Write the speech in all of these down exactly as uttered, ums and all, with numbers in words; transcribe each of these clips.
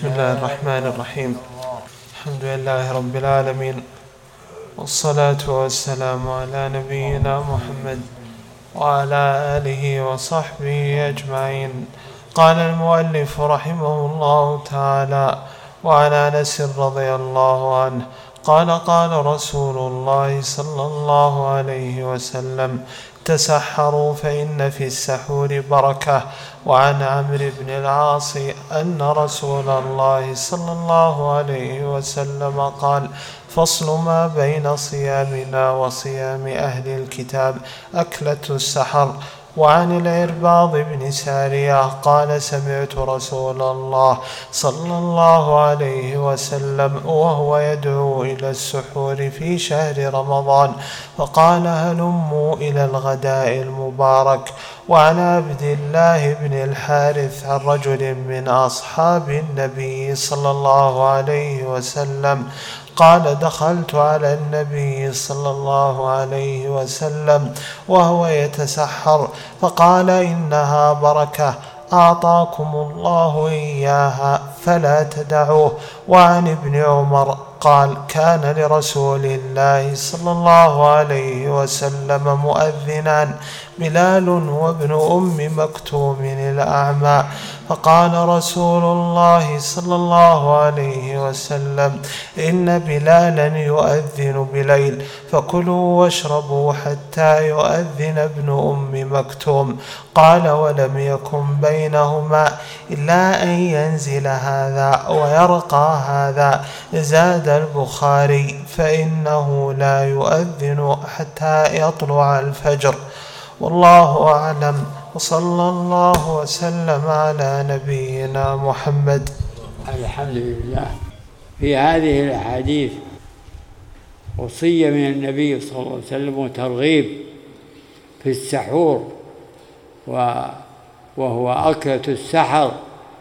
بسم الله الرحمن الرحيم. الحمد لله رب العالمين، والصلاة والسلام على نبينا محمد وعلى آله وصحبه أجمعين. قال المؤلف رحمه الله تعالى: وعن أنس رضي الله عنه قال: قال رسول الله صلى الله عليه وسلم: تسحروا فإن في السحور بركة. وعن عمرو بن العاص أن رسول الله صلى الله عليه وسلم قال: فصل ما بين صيامنا وصيام أهل الكتاب أكلة السحر. وعن العرباض بن سارية قال: سمعت رسول الله صلى الله عليه وسلم وهو يدعو إلى السحور في شهر رمضان فقال: هلموا إلى الغداء المبارك. وعن عبد الله بن الحارث عن رجل من أصحاب النبي صلى الله عليه وسلم قال: دخلت على النبي صلى الله عليه وسلم وهو يتسحر فقال: إنها بركة أعطاكم الله إياها فلا تدعوه. وعن ابن عمر قال: كان لرسول الله صلى الله عليه وسلم مؤذنان، بلال وابن أم مكتوم الأعمى، فقال رسول الله صلى الله عليه وسلم: إن بلالا يؤذن بليل فكلوا واشربوا حتى يؤذن ابن أم مكتوم. قال: ولم يكن بينهما إلا أن ينزل هذا ويرقى هذا. زاد البخاري: فإنه لا يؤذن حتى يطلع الفجر. والله أعلم، وصلى الله وسلم على نبينا محمد. الحمد لله. في هذه الأحاديث وصية من النبي صلى الله عليه وسلم وترغيب في السحور، وهو أكلة السحر،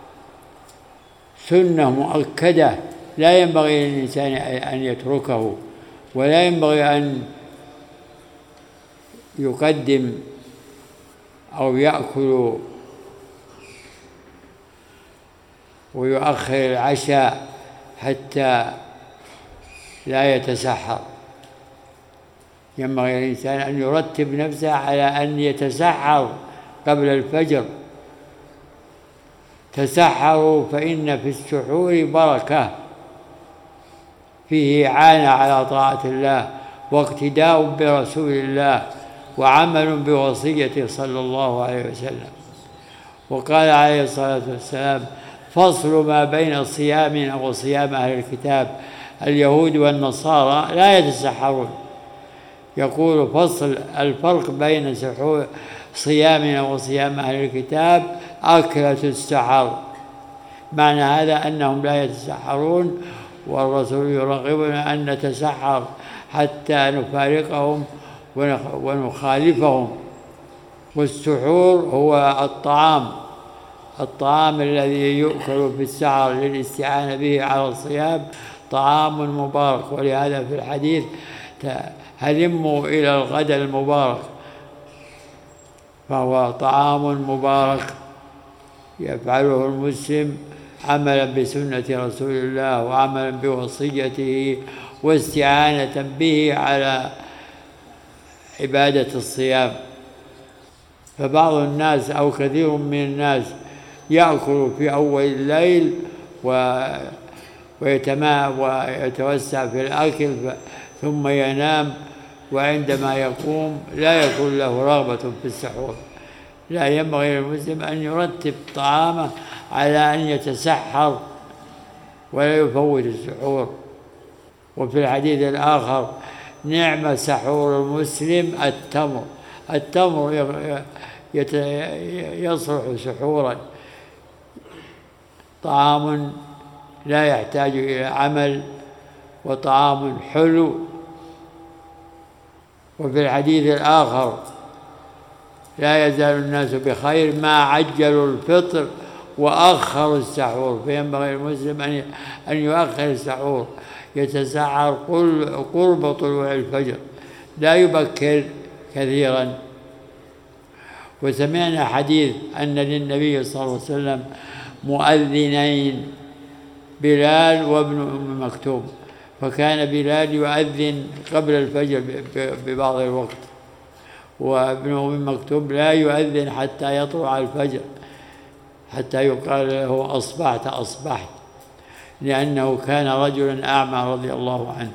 سنة مؤكدة لا ينبغي للإنسان أن يتركه، ولا ينبغي أن يقدم أو يأكل ويؤخر العشاء حتى لا يتسحر. ينبغي للإنسان أن يرتب نفسه على أن يتسحر قبل الفجر. تسحروا فإن في السحور بركة، فيه إعانة على طاعة الله واقتداء برسول الله وعمل بوصيته صلى الله عليه وسلم. وقال عليه الصلاة والسلام: فصل ما بين صيامنا وصيام أهل الكتاب اليهود والنصارى لا يتسحرون. يقول: فصل الفرق بين صيامنا وصيام أهل الكتاب أكلة السحر. معنى هذا أنهم لا يتسحرون، والرسول يرغبنا أن نتسحر حتى نفارقهم ونخالفهم. والسحور هو الطعام الطعام الذي يؤكل في السحر للاستعانة به على الصيام، طعام مبارك. ولهذا في الحديث: هلموا إلى الغد المبارك. فهو طعام مبارك يفعله المسلم عملا بسنة رسول الله وعملا بوصيته واستعانة به على عبادة الصيام. فبعض الناس أو كثير من الناس يأكل في أول الليل ويتوسع في الأكل ثم ينام، وعندما يقوم لا يكون له رغبة في السحور. لا، ينبغي للمسلم أن يرتب طعامه على أن يتسحر ولا يفوت السحور. وفي الحديث الآخر: نعم سحور المسلم التمر. التمر يصلح سحورا، طعام لا يحتاج إلى عمل وطعام حلو. وفي الحديث الآخر: لا يزال الناس بخير ما عجلوا الفطر وأخروا السحور. فينبغي المسلم أن يؤخر السحور، يتسحر قرب طلوع الفجر، لا يبكر كثيرا. وسمعنا حديث أن للنبي صلى الله عليه وسلم مؤذنين، بلال وابن أم مكتوم، فكان بلال يؤذن قبل الفجر ببعض الوقت، وابن أم مكتوم لا يؤذن حتى يطلع الفجر، حتى يقال له أصبحت أصبحت، لأنه كان رجلا أعمى رضي الله عنه.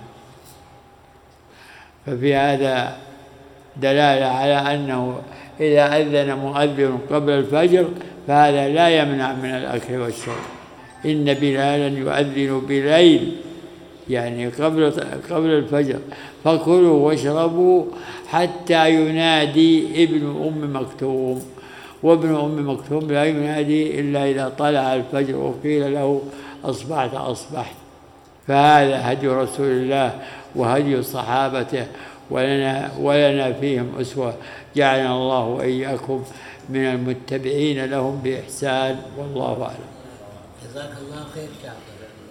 ففي هذا دلالة على أنه إذا أذن مؤذن قبل الفجر فهذا لا يمنع من الأكل والشرب. إن بلالا يؤذن بليل، يعني قبل قبل الفجر، فكلوا واشربوا حتى ينادي ابن أم مكتوم، وابن أم مكتوم لا ينادي إلا إذا طلع الفجر وقيل له أصبحت أصبحت. فهذا هدي رسول الله وهدي صحابته، ولنا, ولنا فيهم أسوة، جعلنا الله وإياكم من المتبعين لهم بإحسان، والله أعلم. جزاك الله خير شاطر.